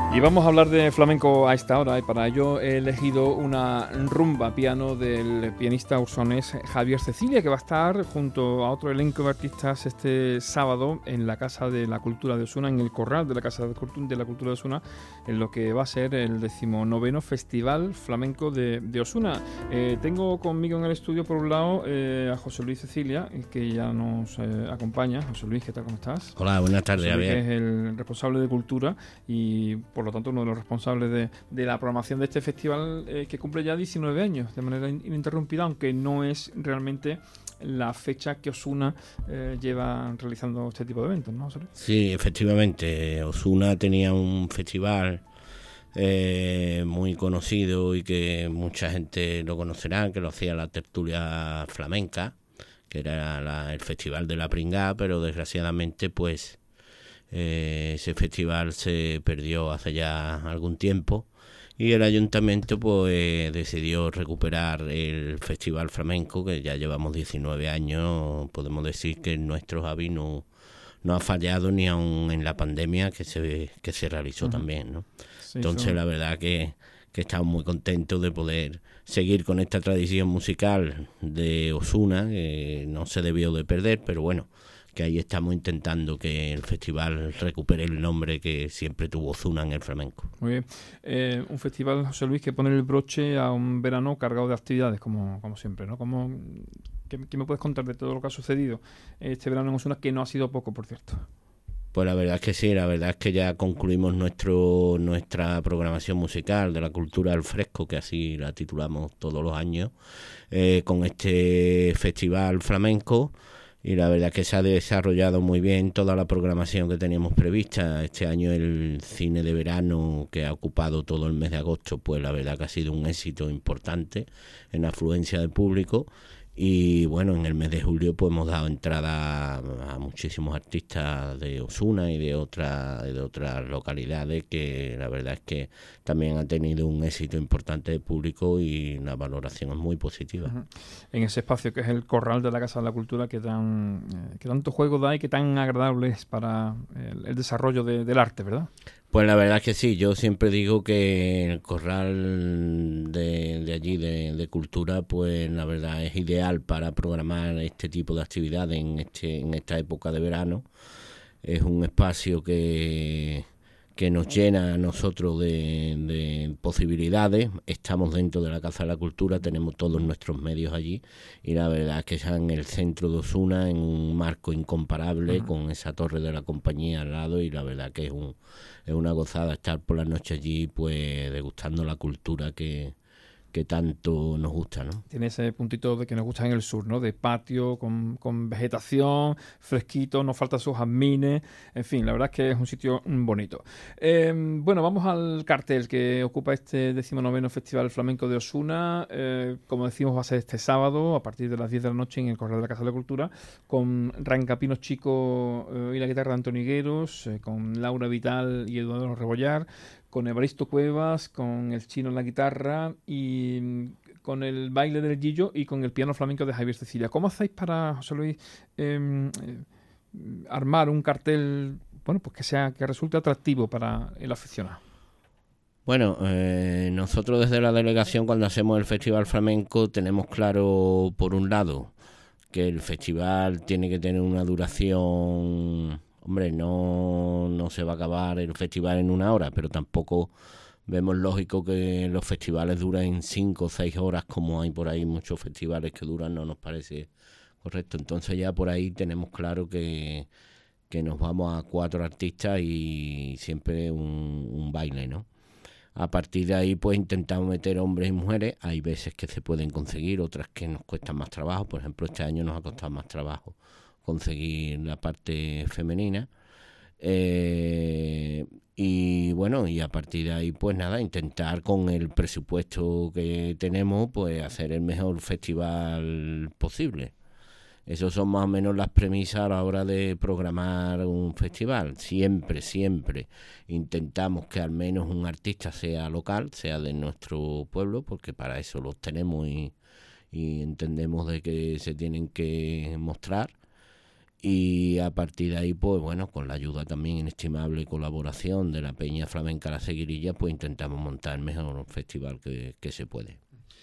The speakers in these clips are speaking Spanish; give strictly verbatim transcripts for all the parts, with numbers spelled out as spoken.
Y vamos a hablar de flamenco a esta hora, y para ello he elegido una rumba piano del pianista usonés Javier Cecilia, que va a estar junto a otro elenco de artistas este sábado en la Casa de la Cultura de Osuna, en el corral de la Casa de la Cultura de Osuna, en lo que va a ser el decimonoveno Festival Flamenco de, de Osuna. Eh, tengo conmigo en el estudio, por un lado, eh, a José Luis Cecilia, que ya nos eh, acompaña. José Luis, ¿qué tal? ¿Cómo estás? Hola, buenas tardes, José Luis, Javier. que es el responsable de Cultura y, por lo tanto, uno de los responsables de, de la programación de este festival, eh, que cumple ya diecinueve años de manera ininterrumpida, aunque no es realmente la fecha que Osuna eh, lleva realizando este tipo de eventos, ¿no, José Luis? Sí, efectivamente, Osuna tenía un festival eh, muy conocido y que mucha gente lo conocerá, que lo hacía la tertulia flamenca, que era la, el Festival de la Pringá, pero desgraciadamente pues Eh, ese festival se perdió hace ya algún tiempo y el ayuntamiento pues decidió recuperar el festival flamenco, que ya llevamos diecinueve años. Podemos decir que nuestro Javi no, no ha fallado ni aun en la pandemia que se, que se realizó uh-huh. también, ¿no? Sí, entonces son... la verdad que, que estamos muy contentos de poder seguir con esta tradición musical de Osuna, que no se debió de perder, pero bueno, que ahí estamos intentando que el festival recupere el nombre que siempre tuvo Osuna en el flamenco. Muy bien. Eh, un festival, José Luis, que pone el broche a un verano cargado de actividades, como, como siempre, ¿no? Como, ¿qué, ¿Qué me puedes contar de todo lo que ha sucedido este verano en Osuna, que no ha sido poco, por cierto? Pues la verdad es que sí, la verdad es que ya concluimos nuestro nuestra programación musical de la cultura al fresco, que así la titulamos todos los años, eh, con este festival flamenco. Y la verdad es que se ha desarrollado muy bien toda la programación que teníamos prevista. Este año el cine de verano, que ha ocupado todo el mes de agosto, pues la verdad que ha sido un éxito importante en afluencia de público. Y bueno, en el mes de julio pues hemos dado entrada a, a muchísimos artistas de Osuna y de otras de otras localidades, que la verdad es que también han tenido un éxito importante de público y la valoración es muy positiva. Uh-huh. En ese espacio que es el corral de la Casa de la Cultura, que tan eh, que tanto juego da y que tan agradable es para el, el desarrollo de, del arte, ¿verdad? Pues la verdad es que sí, yo siempre digo que el corral de, de allí, de, de cultura, pues la verdad es ideal para programar este tipo de actividades en, este, en esta época de verano. Es un espacio que, que nos llena a nosotros de, de posibilidades. Estamos dentro de la Casa de la Cultura, tenemos todos nuestros medios allí y la verdad es que está en el centro de Osuna, en un marco incomparable, uh-huh. con esa torre de la compañía al lado, y la verdad que es un es una gozada estar por la noche allí, pues degustando la cultura que, que tanto nos gusta, ¿no? Tiene ese puntito de que nos gusta en el sur, ¿no? De patio, con, con vegetación, fresquito, no faltan sus jazmines, en fin, la verdad es que es un sitio bonito. Eh, bueno, vamos al cartel que ocupa este decimonoveno Festival Flamenco de Osuna. Eh, como decimos, va a ser este sábado, a partir de las diez de la noche, en el Corral de la Casa de la Cultura, con Rancapinos Chico eh, y la guitarra de Antonio Higueros, eh, con Laura Vital y Eduardo Rebollar, con Evaristo Cuevas, con el Chino en la guitarra y con el baile del Gillo y con el piano flamenco de Javier Cecilia. ¿Cómo hacéis para, José Luis, eh, eh, armar un cartel, bueno, pues que sea, que resulte atractivo para el aficionado? Bueno, eh, nosotros desde la delegación, cuando hacemos el Festival Flamenco, tenemos claro, por un lado, que el festival tiene que tener una duración... Hombre, no, no se va a acabar el festival en una hora, pero tampoco vemos lógico que los festivales duren cinco o seis horas, como hay por ahí muchos festivales que duran, no nos parece correcto. Entonces ya por ahí tenemos claro que, que nos vamos a cuatro artistas y siempre un, un baile, ¿no? A partir de ahí pues intentamos meter hombres y mujeres. Hay veces que se pueden conseguir, otras que nos cuestan más trabajo. Por ejemplo, este año nos ha costado más trabajo conseguir la parte femenina, eh, y bueno, y a partir de ahí pues nada, intentar con el presupuesto que tenemos pues hacer el mejor festival posible. Esas son más o menos las premisas a la hora de programar un festival. Siempre, siempre intentamos que al menos un artista sea local, sea de nuestro pueblo, porque para eso los tenemos y, y entendemos de que se tienen que mostrar. Y a partir de ahí, pues bueno, con la ayuda también inestimable y colaboración de la Peña Flamenca La Seguirilla, pues intentamos montar el mejor festival que, que se puede.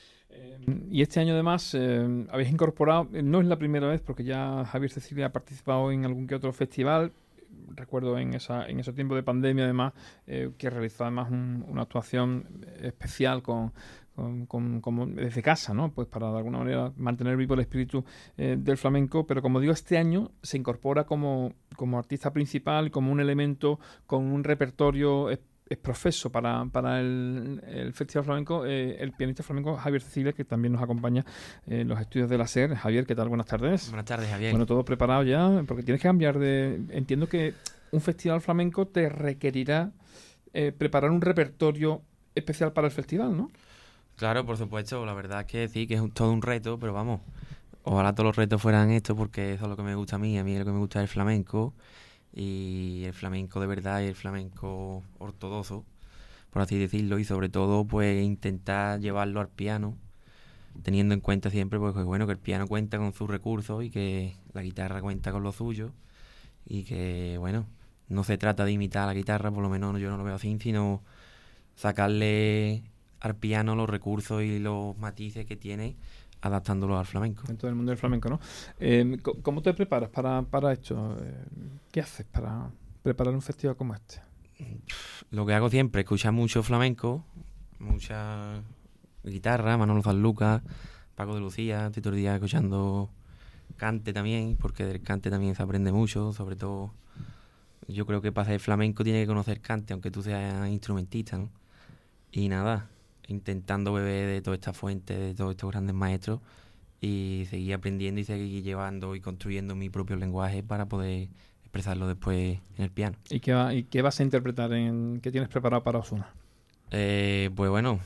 Y este año además eh, habéis incorporado, no es la primera vez porque ya Javier Cecilia ha participado en algún que otro festival. Recuerdo en esa en ese tiempo de pandemia además eh, que realizó además un, una actuación especial con, con, con, con desde casa, ¿no? Pues para de alguna manera mantener vivo el espíritu eh, del flamenco, pero como digo, este año se incorpora como, como artista principal, como un elemento con un repertorio es, es profeso para, para el, el Festival Flamenco, eh, el pianista flamenco Javier Cecilia, que también nos acompaña en los estudios de la SER. Javier, ¿qué tal? Buenas tardes. Buenas tardes, Javier. Bueno, todo preparado ya, porque tienes que cambiar de... Entiendo que un festival flamenco te requerirá eh, preparar un repertorio especial para el festival, ¿no? Claro, por supuesto, la verdad es que sí, que es un, todo un reto, pero vamos, ojalá todos los retos fueran estos, porque eso es lo que me gusta a mí, a mí lo que me gusta es el flamenco, y el flamenco de verdad y el flamenco ortodoxo, por así decirlo, y sobre todo pues intentar llevarlo al piano, teniendo en cuenta siempre pues que bueno, que el piano cuenta con sus recursos y que la guitarra cuenta con lo suyo, y que bueno, no se trata de imitar a la guitarra, por lo menos yo no lo veo así, sino sacarle al piano los recursos y los matices que tiene, adaptándolos al flamenco. En todo el mundo del flamenco, ¿no? Eh, ¿Cómo te preparas para, para esto? ¿Qué haces para preparar un festival como este? Lo que hago siempre, escuchar mucho flamenco, mucha guitarra, Manolo Sanlúcar, Paco de Lucía, estoy todo el día escuchando cante también, porque del cante también se aprende mucho, sobre todo yo creo que para hacer flamenco tiene que conocer cante, aunque tú seas instrumentista, ¿no? Y nada, intentando beber de toda esta fuente, de todos estos grandes maestros, y seguir aprendiendo y seguir llevando y construyendo mi propio lenguaje para poder expresarlo después en el piano. ¿Y qué, va, y qué vas a interpretar? En, ¿Qué tienes preparado para Osuna? Eh, pues bueno,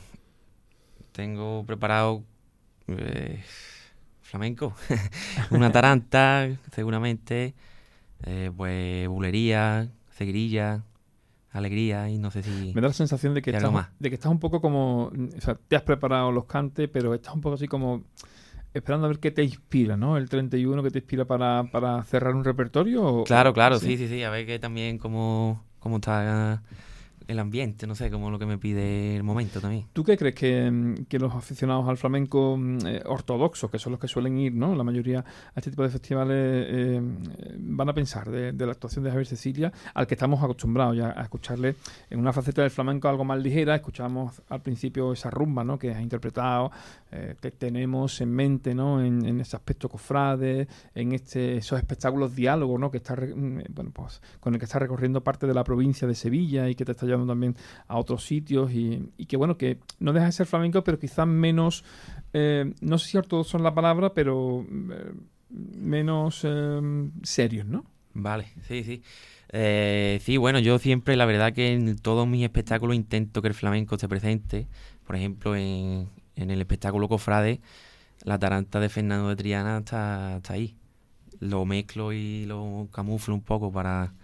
tengo preparado eh, flamenco, una taranta seguramente, eh, pues bulería, seguirilla, alegría, y no sé si... Me da la sensación de que, estás, de que estás un poco como... O sea, te has preparado los cantes, pero estás un poco así como esperando a ver qué te inspira, ¿no? El treinta y uno que te inspira para, para cerrar un repertorio. ¿O, claro, claro, ¿sí? sí, sí, sí. A ver que también cómo, cómo está el ambiente, no sé, como lo que me pide el momento también. ¿Tú qué crees que, que los aficionados al flamenco eh, ortodoxos, que son los que suelen ir, ¿no? La mayoría a este tipo de festivales eh, van a pensar de, de la actuación de Javier Cecilia, al que estamos acostumbrados ya a escucharle en una faceta del flamenco algo más ligera? Escuchamos al principio esa rumba, ¿no? Que has interpretado, eh, que tenemos en mente, ¿no? En, en ese aspecto cofrade, en este esos espectáculos diálogos, ¿no? Que está bueno, pues con el que está recorriendo parte de la provincia de Sevilla y que te está llevando también a otros sitios, y, y que bueno, que no deja de ser flamenco, pero quizás menos, eh, no sé si ortodoxos son la palabra, pero eh, menos eh, serios, ¿no? Vale, sí, sí. Eh, sí, bueno, yo siempre, la verdad que en todos mis espectáculos intento que el flamenco esté presente. Por ejemplo, en, en el espectáculo Cofrade, la taranta de Fernando de Triana está, está ahí. Lo mezclo y lo camuflo un poco para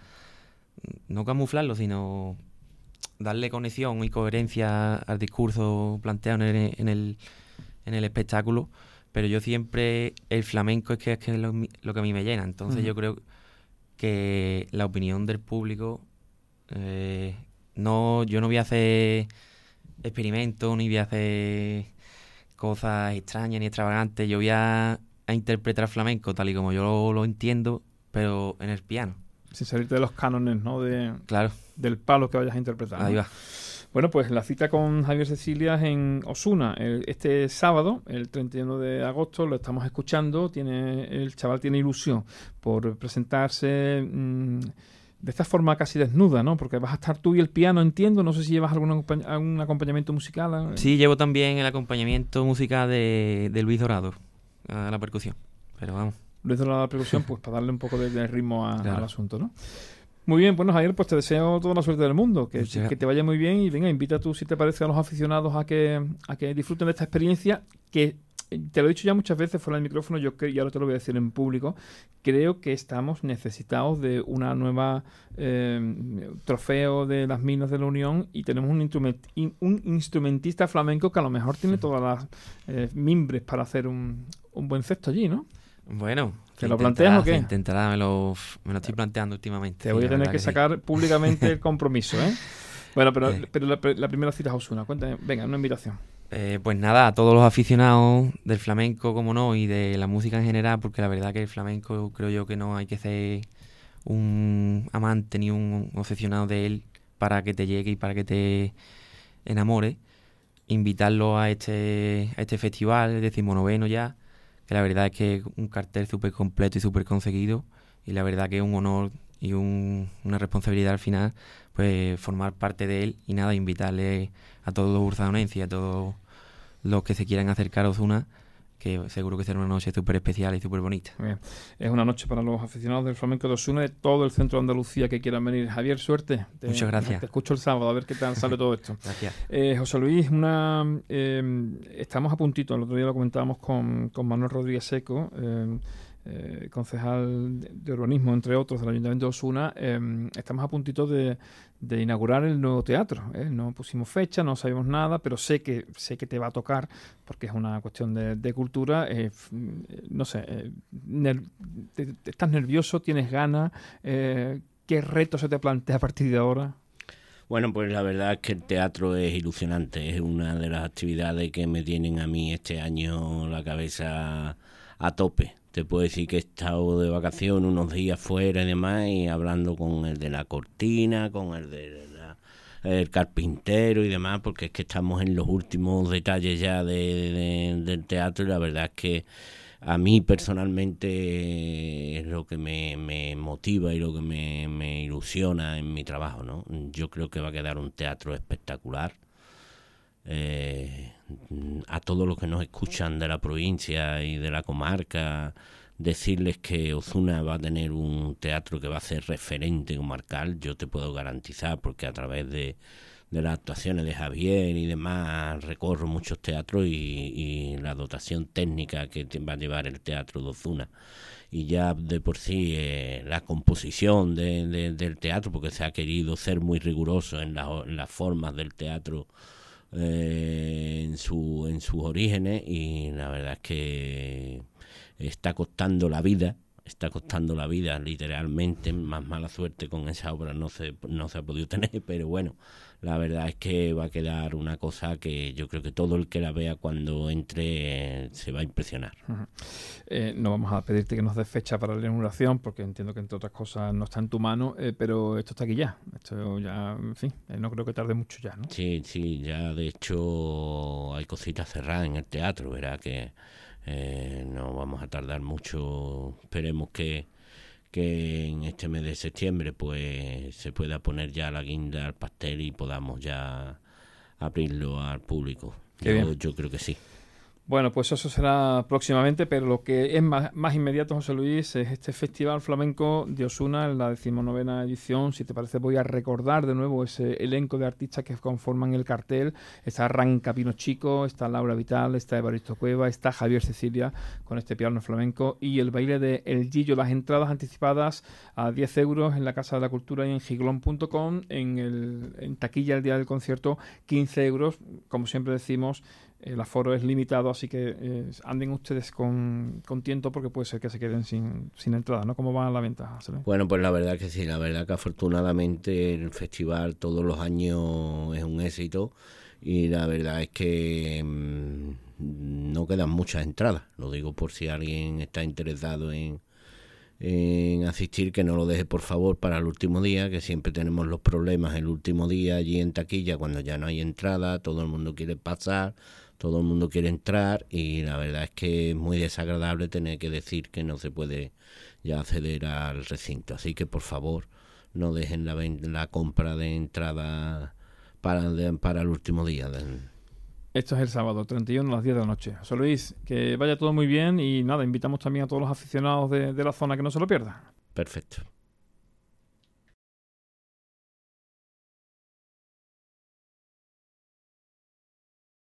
no camuflarlo, sino darle conexión y coherencia al discurso planteado en el, en el, en el espectáculo. Pero yo siempre, el flamenco es que es, que es lo, lo que a mí me llena. Entonces uh-huh. yo creo que la opinión del público, eh, no, yo no voy a hacer experimentos, ni voy a hacer cosas extrañas ni extravagantes. Yo voy a, a interpretar flamenco tal y como yo lo, lo entiendo, pero en el piano. Sin salirte de los cánones, ¿no? De, claro. Del palo que vayas a interpretar, ¿no? Ahí va. Bueno, pues la cita con Javier Cecilia es en Osuna el, este sábado, el treinta y uno de agosto, lo estamos escuchando. Tiene el chaval tiene ilusión por presentarse mmm, de esta forma casi desnuda, ¿no? Porque vas a estar tú y el piano, entiendo. No sé si llevas algún, algún acompañamiento musical. Sí, llevo también el acompañamiento musical de, de Luis Dorado a la percusión, pero vamos. Luis Dorado a la percusión, pues para darle un poco de, de ritmo a, claro. al asunto, ¿no? Muy bien, bueno, Javier, pues te deseo toda la suerte del mundo, que, que te vaya muy bien, y venga, invita tú, si te parece, a los aficionados a que a que disfruten de esta experiencia, que te lo he dicho ya muchas veces fuera del micrófono, yo creo, y ahora te lo voy a decir en público, creo que estamos necesitados de una nueva eh, trofeo de las Minas de la Unión, y tenemos un, instrument, un instrumentista flamenco que a lo mejor tiene todas las eh, mimbres para hacer un, un buen cesto allí, ¿no? Bueno, ¿te lo planteas o qué? Se intentará, me lo, me lo estoy planteando últimamente. Te voy sí, a tener que, que sacar sí. públicamente el compromiso, ¿eh? Bueno, pero, eh. pero la, la primera cita es Osuna. Cuéntame, venga, una invitación. Eh, pues nada, a todos los aficionados del flamenco, como no, y de la música en general, porque la verdad que el flamenco creo yo que no hay que ser un amante ni un obsesionado de él para que te llegue y para que te enamore. Invitarlo a este, a este festival, el decimonoveno ya, que la verdad es que es un cartel súper completo y súper conseguido, y la verdad que es un honor y un, una responsabilidad al final, pues formar parte de él, y nada, invitarle a todos los urzanonenses y a todos los que se quieran acercar a Osuna, que seguro que será una noche súper especial y súper bonita. Bien. Es una noche para los aficionados del flamenco de Osuna, de todo el centro de Andalucía que quieran venir. Javier, suerte. Te, Muchas gracias. Te escucho el sábado, a ver qué tal sale todo esto. Gracias. Eh, José Luis, una, eh, estamos a puntito, el otro día lo comentábamos con, con Manuel Rodríguez Seco, eh, eh, concejal de urbanismo, entre otros, del Ayuntamiento de Osuna. Eh, estamos a puntito de, de inaugurar el nuevo teatro. ¿eh? No pusimos fecha, no sabemos nada, pero sé que sé que te va a tocar, porque es una cuestión de, de cultura. Eh, no sé, eh, ner- te, te ¿estás nervioso? ¿Tienes ganas? Eh, ¿Qué reto se te plantea a partir de ahora? Bueno, pues la verdad es que el teatro es ilusionante, es una de las actividades que me tienen a mí este año la cabeza a tope. Te puedo decir que he estado de vacación unos días fuera y demás, y hablando con el de la cortina, con el de la, el carpintero y demás, porque es que estamos en los últimos detalles ya de, de, del teatro, y la verdad es que a mí personalmente es lo que me, me motiva y lo que me, me ilusiona en mi trabajo, ¿no? Yo creo que va a quedar un teatro espectacular. Eh, a todos los que nos escuchan de la provincia y de la comarca, decirles que Osuna va a tener un teatro que va a ser referente comarcal. Yo te puedo garantizar, porque a través de, de las actuaciones de Javier y demás recorro muchos teatros, y, y la dotación técnica que te va a llevar el teatro de Osuna, y ya de por sí eh, la composición de, de, del teatro, porque se ha querido ser muy riguroso en, la, en las formas del teatro Eh, en su en sus orígenes, y la verdad es que está costando la vida está costando la vida literalmente. Más mala suerte con esa obra no se no se ha podido tener, pero bueno, la verdad es que va a quedar una cosa que yo creo que todo el que la vea cuando entre eh, se va a impresionar. Uh-huh. Eh, no vamos a pedirte que nos des fecha para la inauguración, porque entiendo que entre otras cosas no está en tu mano, eh, pero esto está aquí ya. Esto ya, en fin, eh, no creo que tarde mucho ya, ¿no? Sí, sí, ya de hecho hay cositas cerradas en el teatro, ¿verdad? Que eh, no vamos a tardar mucho. Esperemos que que en este mes de septiembre pues se pueda poner ya la guinda al pastel y podamos ya abrirlo al público. Yo, yo creo que sí. Bueno, pues eso será próximamente, pero lo que es más, más inmediato, José Luis, es este Festival Flamenco de Osuna en la decimonovena edición. Si te parece, voy a recordar de nuevo ese elenco de artistas que conforman el cartel. Está Arranca Pino Chico, está Laura Vital, está Evaristo Cueva, está Javier Cecilia con este piano flamenco, y el baile de El Gillo. Las entradas anticipadas a diez euros en la Casa de la Cultura y en giglón punto com, en, el, en taquilla el día del concierto quince euros. Como siempre decimos, el aforo es limitado, así que eh, anden ustedes con, con tiento, porque puede ser que se queden sin, sin entrada, ¿no? ¿Cómo va a la venta? Bueno, pues la verdad que sí, la verdad que afortunadamente el festival todos los años es un éxito, y la verdad es que mmm, no quedan muchas entradas. Lo digo por si alguien está interesado en, en asistir, que no lo deje por favor para el último día, que siempre tenemos los problemas el último día allí en taquilla, cuando ya no hay entrada, todo el mundo quiere pasar, todo el mundo quiere entrar, y la verdad es que es muy desagradable tener que decir que no se puede ya acceder al recinto. Así que por favor no dejen la, la compra de entrada para, de, para el último día. Esto es el sábado treinta y uno a las diez de la noche. José Luis, que vaya todo muy bien, y nada, invitamos también a todos los aficionados de, de la zona que no se lo pierdan. Perfecto.